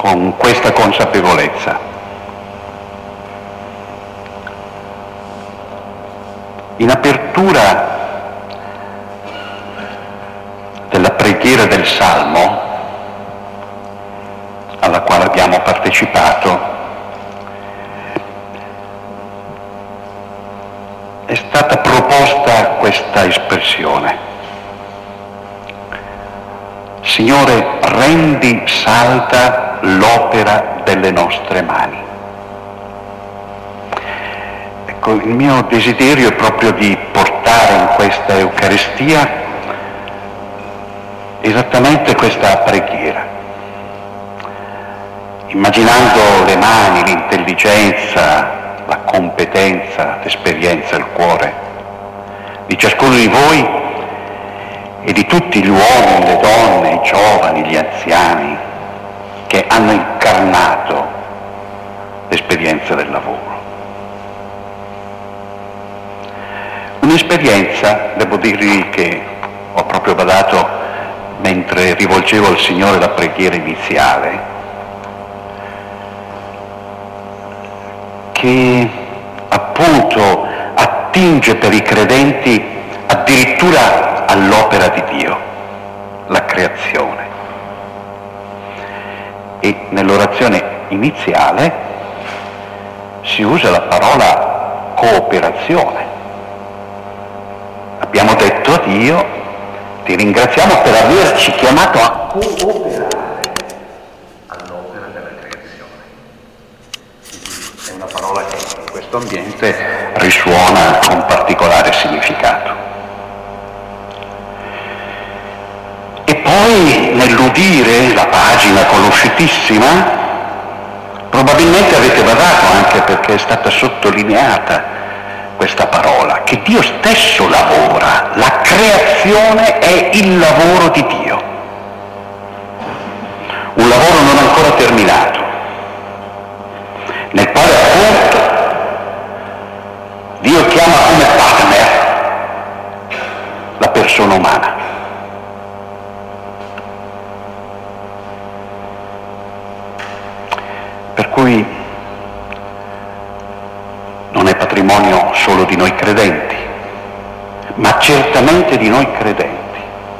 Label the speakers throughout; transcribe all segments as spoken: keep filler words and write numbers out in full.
Speaker 1: con questa consapevolezza. In apertura della preghiera del Salmo, alla quale abbiamo partecipato, è stata proposta questa espressione: Signore, rendi salda l'opera delle nostre mani. Ecco, il mio desiderio è proprio di portare in questa Eucaristia esattamente questa preghiera, immaginando le mani, l'intelligenza, la competenza, l'esperienza, il cuore di ciascuno di voi e di tutti gli uomini, le donne, i giovani, gli anziani che hanno incarnato l'esperienza del lavoro. Un'esperienza, devo dirvi, che ho proprio badato mentre rivolgevo al Signore la preghiera iniziale, che appunto attinge per i credenti addirittura all'opera di Dio, la creazione. E nell'orazione iniziale si usa la parola cooperazione. Abbiamo detto a Dio: ti ringraziamo per averci chiamato a cooperare all'opera della creazione. È una parola che in questo ambiente risuona con particolare significato. E poi nell'udire la pagina conosciutissima, probabilmente avete badato, anche perché è stata sottolineata questa parola, che Dio stesso lavora, la creazione è il lavoro di Dio, un lavoro non ancora terminato, nel quale appunto Dio chiama come partner la persona umana. Per cui non è patrimonio solo di noi credenti, ma certamente di noi credenti.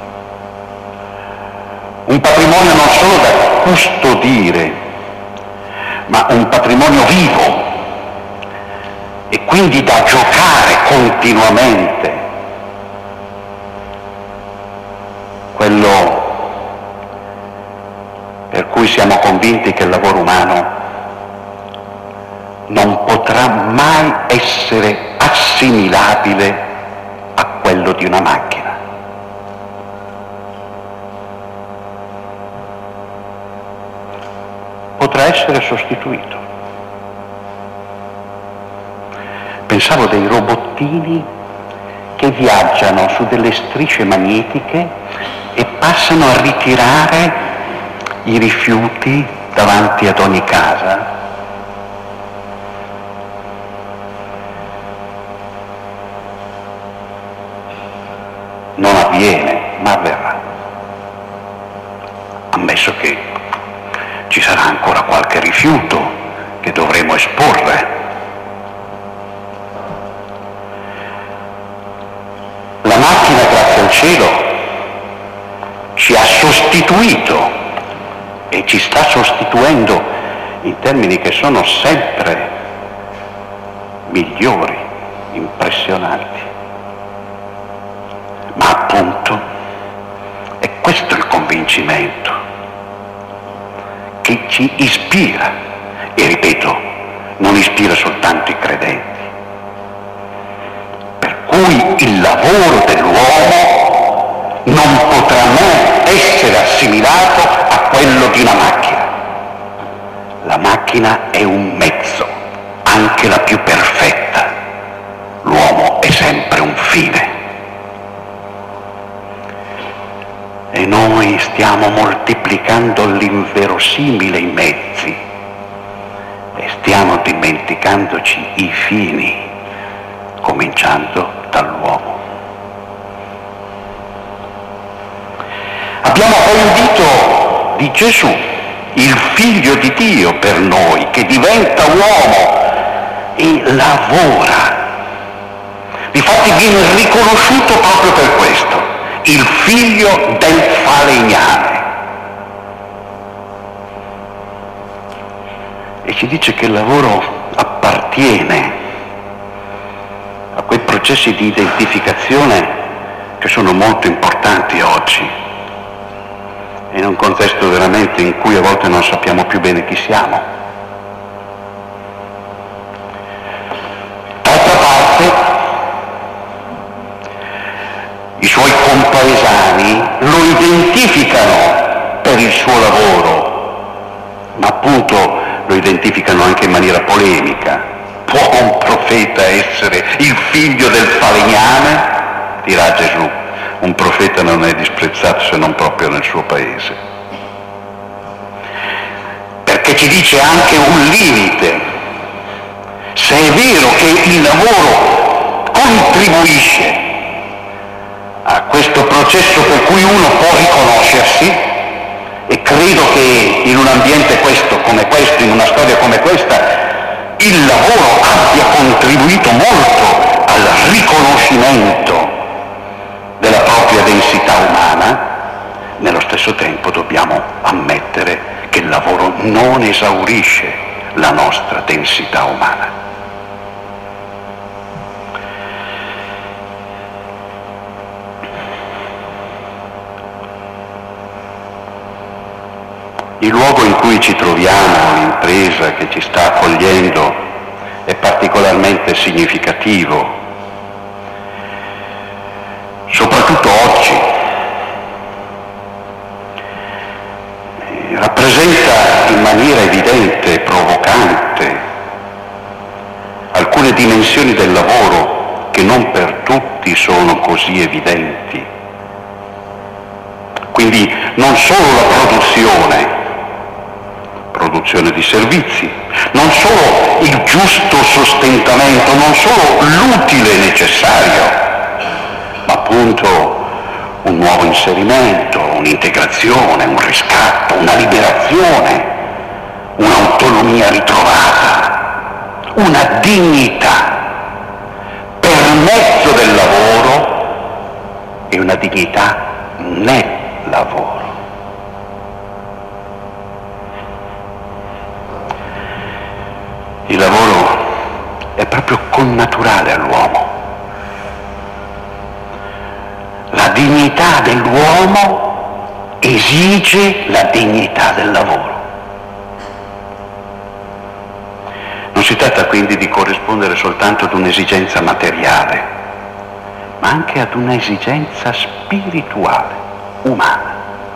Speaker 1: Un patrimonio non solo da custodire, ma un patrimonio vivo e quindi da giocare continuamente. Quello per cui siamo convinti che il lavoro umano non potrà mai essere assimilabile a quello di una macchina. Potrà essere sostituito. Pensavo dei robottini che viaggiano su delle strisce magnetiche e passano a ritirare i rifiuti davanti ad ogni casa. Non avviene, ma avverrà. Ammesso che ci sarà ancora qualche rifiuto che dovremo esporre. La macchina, grazie al cielo, ci ha sostituito e ci sta sostituendo in termini che sono sempre migliori, impressionanti. Ma appunto è questo il convincimento che ci ispira, e ripeto, non ispira soltanto i credenti, per cui il lavoro dell'uomo non potrà mai essere assimilato a quello di una macchina. La macchina è un mezzo, anche la più perfetta. L'uomo è sempre un fine. E noi stiamo moltiplicando l'inverosimile i mezzi e stiamo dimenticandoci i fini, cominciando dall'uomo. Abbiamo poi udito di Gesù il figlio di Dio per noi, che diventa uomo e lavora. Difatti viene riconosciuto proprio per questo, il figlio del falegname. E ci dice che il lavoro appartiene a quei processi di identificazione che sono molto importanti oggi, in un contesto veramente in cui a volte non sappiamo più bene chi siamo. D'altra parte, i suoi compaesani lo identificano per il suo lavoro, ma appunto lo identificano anche in maniera polemica. Può un profeta essere il figlio del falegname? Dirà Gesù, un profeta non è disprezzato se non proprio nel suo paese. Perché ci dice anche un limite. Se è vero che il lavoro contribuisce a questo processo per cui uno può riconoscersi, e credo che in un ambiente questo, come questo, in una storia come questa, il lavoro abbia contribuito molto al riconoscimento della propria densità umana, nello stesso tempo dobbiamo ammettere che il lavoro non esaurisce la nostra densità umana. Il luogo in cui ci troviamo, l'impresa che ci sta accogliendo, è particolarmente significativo, soprattutto oggi. Rappresenta in maniera evidente e provocante alcune dimensioni del lavoro che non per tutti sono così evidenti. Quindi non solo la produzione, produzione di servizi, non solo il giusto sostentamento, non solo l'utile necessario, ma appunto un nuovo inserimento, un'integrazione, un riscatto, una liberazione, un'autonomia ritrovata, una dignità per mezzo del lavoro e una dignità nel lavoro. Il lavoro è proprio connaturale all'uomo. La dignità dell'uomo esige la dignità del lavoro. Non si tratta quindi di corrispondere soltanto ad un'esigenza materiale, ma anche ad un'esigenza spirituale, umana.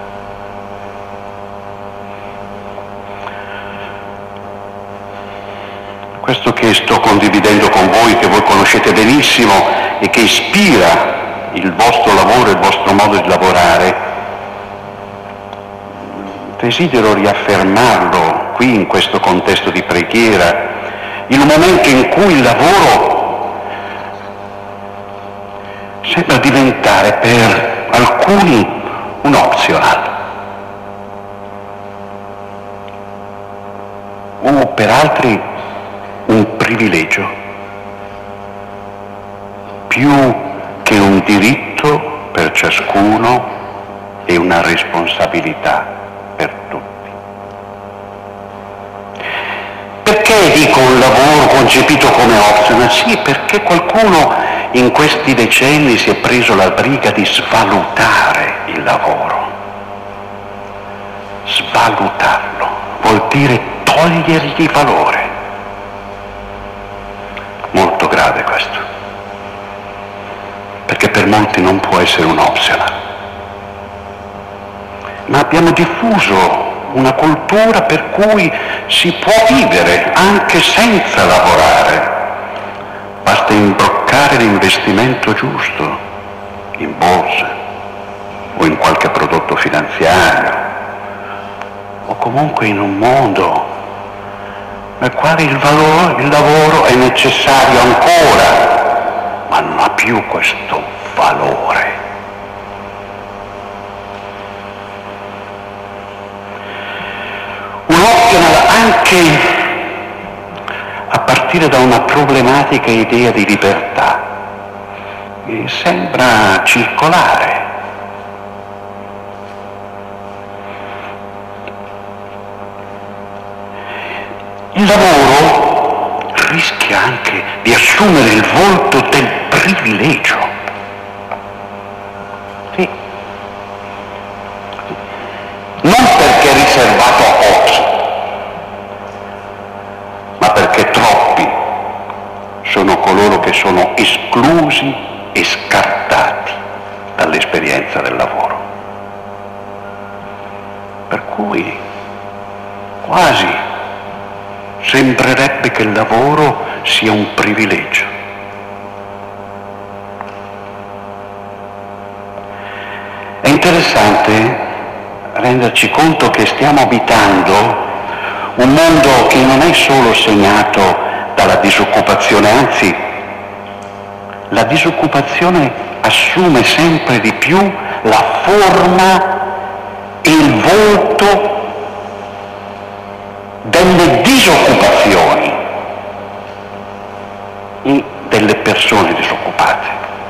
Speaker 1: Questo che sto condividendo con voi, che voi conoscete benissimo e che ispira il vostro lavoro e il vostro modo di lavorare, desidero riaffermarlo qui in questo contesto di preghiera, in un momento in cui il lavoro sembra diventare per alcuni un optional o per altri un privilegio, più che un diritto per ciascuno e una responsabilità per tutti. Perché dico un lavoro concepito come optional? Sì, perché qualcuno in questi decenni si è preso la briga di svalutare il lavoro. Svalutarlo vuol dire togliergli valore. Molto grave questo, perché per molti non può essere un optional. Ma abbiamo diffuso una cultura per cui si può vivere anche senza lavorare. Basta imbroccare l'investimento giusto in borsa o in qualche prodotto finanziario o comunque in un mondo nel quale il, valore, il lavoro è necessario ancora, ma non ha più questo valore. anche a partire da una problematica idea di libertà che sembra circolare. Il lavoro rischia anche di assumere il volto del privilegio. Sì. Non perché è riservato a pochi, ma perché troppi sono coloro che sono esclusi e scartati dall'esperienza del lavoro. Per cui quasi sembrerebbe che il lavoro sia un privilegio. È interessante renderci conto che stiamo abitando un mondo che non è solo segnato dalla disoccupazione, anzi la disoccupazione assume sempre di più la forma e il volto delle disoccupazioni e delle persone disoccupate.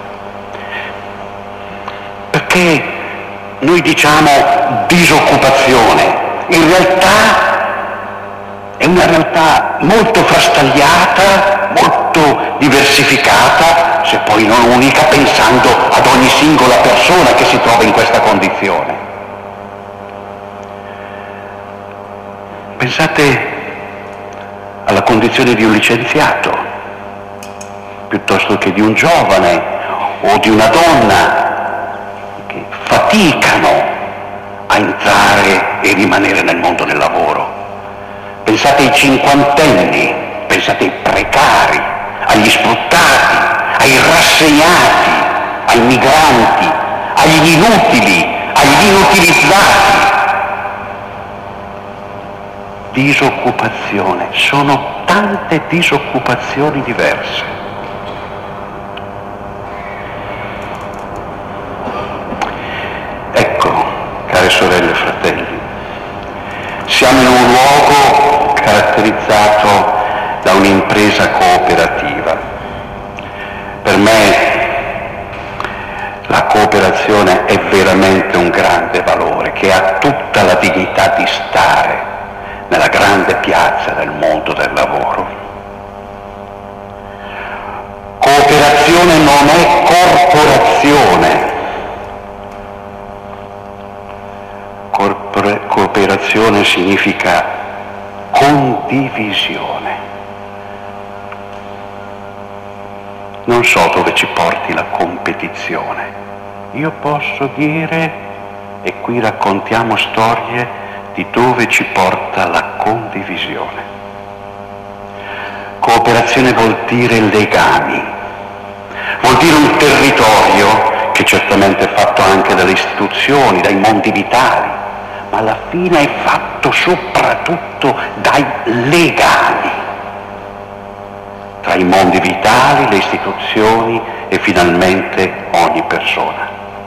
Speaker 1: Perché noi diciamo disoccupazione, in realtà è una realtà molto frastagliata, molto diversificata, se poi non unica, pensando ad ogni singola persona che si trova in questa condizione. Pensate alla condizione di un licenziato, piuttosto che di un giovane o di una donna che faticano a entrare e rimanere nel mondo del lavoro. Pensate ai cinquantenni, pensate ai precari, agli sfruttati, ai rassegnati, ai migranti, agli inutili, agli inutilizzati. Disoccupazione, sono tante disoccupazioni diverse. Ecco, care sorelle e fratelli, siamo in un luogo caratterizzato da un'impresa cooperativa. Per me la cooperazione è veramente un grande valore che ha tutta la dignità di stare nella grande piazza del mondo del lavoro. Cooperazione non è corporazione. Corpore- cooperazione significa condivisione. Non so dove ci porti la competizione. Io posso dire, e qui raccontiamo storie di dove ci porta la condivisione. Cooperazione vuol dire legami, vuol dire un territorio che certamente è fatto anche dalle istituzioni, dai mondi vitali, ma alla fine è fatto soprattutto dai legami tra i mondi vitali, le istituzioni e finalmente ogni persona.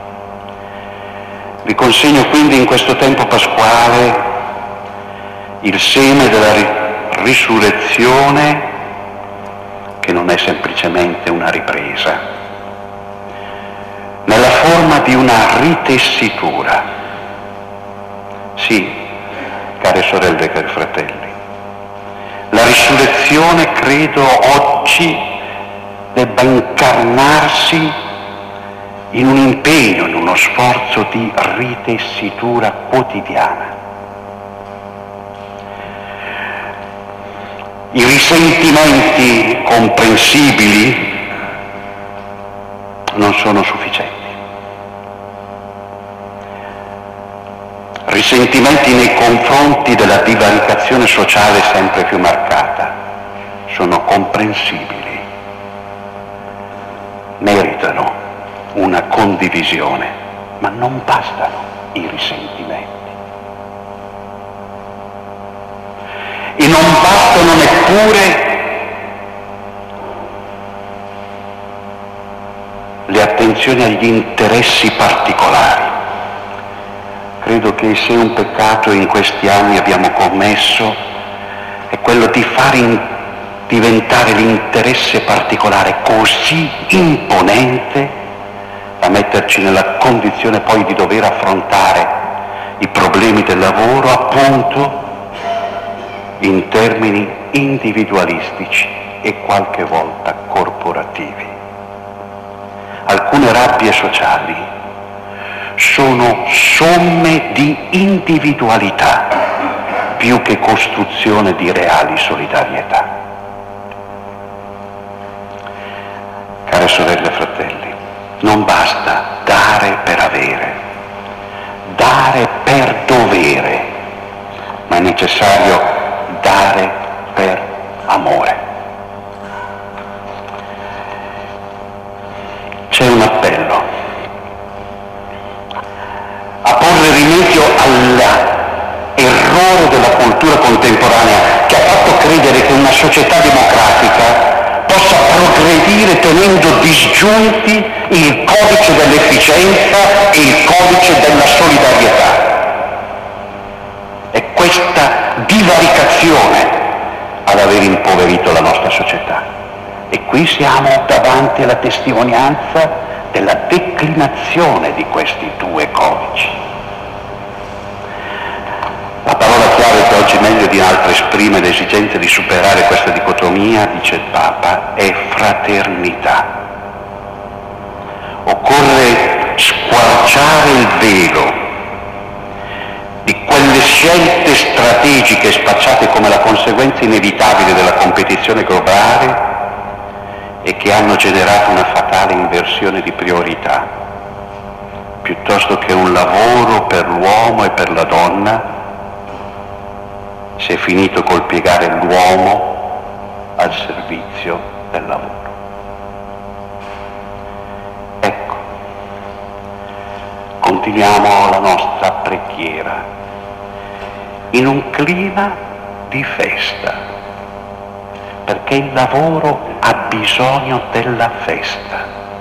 Speaker 1: Vi consegno quindi in questo tempo pasquale il seme della risurrezione, che non è semplicemente una ripresa, nella forma di una ritessitura. Sì, care sorelle e cari fratelli, la risurrezione credo oggi debba incarnarsi in un impegno, in uno sforzo di ritessitura quotidiana. I risentimenti comprensibili non sono sufficienti. Risentimenti nei confronti della divaricazione sociale sempre più marcata sono comprensibili, meritano una condivisione, ma non bastano i risentimenti. E non bastano neppure le attenzioni agli interessi particolari. Credo che se un peccato in questi anni abbiamo commesso è quello di far in- diventare l'interesse particolare così imponente da metterci nella condizione poi di dover affrontare i problemi del lavoro appunto in termini individualistici e qualche volta corporativi. Alcune rabbie sociali sono somme di individualità più che costruzione di reali solidarietà. Care sorelle e fratelli, non basta dare per avere, dare per dovere, ma è necessario dare per amore. C'è un appello a porre rimedio all'errore della cultura contemporanea che ha fatto credere che una società democratica possa progredire tenendo disgiunti il codice dell'efficienza e il codice della solidarietà. È questa divaricazione ad aver impoverito la nostra società. E qui siamo davanti alla testimonianza della declinazione di questi due codici. La parola chiave che oggi meglio di altre esprime l'esigenza di superare questa dicotomia, dice il Papa, è fraternità. Occorre squarciare il velo di quelle scelte strategiche spacciate come la conseguenza inevitabile della competizione globale e che hanno generato una fatale inversione di priorità. Piuttosto che un lavoro per l'uomo e per la donna, si è finito col piegare l'uomo al servizio del lavoro. Ecco, continuiamo la nostra preghiera in un clima di festa, perché il lavoro ha bisogno della festa,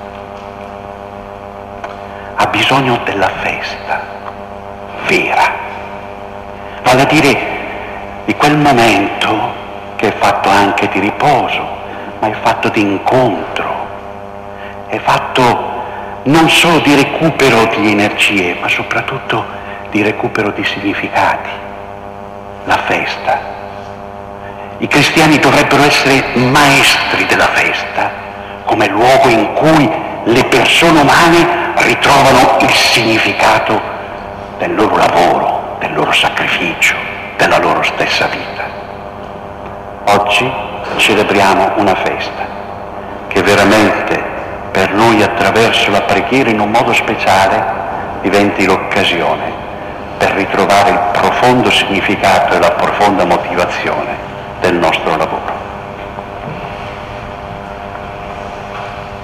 Speaker 1: ha bisogno della festa vera, vale a dire di quel momento che è fatto anche di riposo, ma è fatto di incontro, è fatto non solo di recupero di energie, ma soprattutto di recupero di significati. La festa. I cristiani dovrebbero essere maestri della festa, come luogo in cui le persone umane ritrovano il significato del loro lavoro, del loro sacrificio, della loro stessa vita. Oggi celebriamo una festa che veramente per noi attraverso la preghiera in un modo speciale diventi l'occasione per ritrovare il profondo significato e la profonda motivazione del nostro lavoro.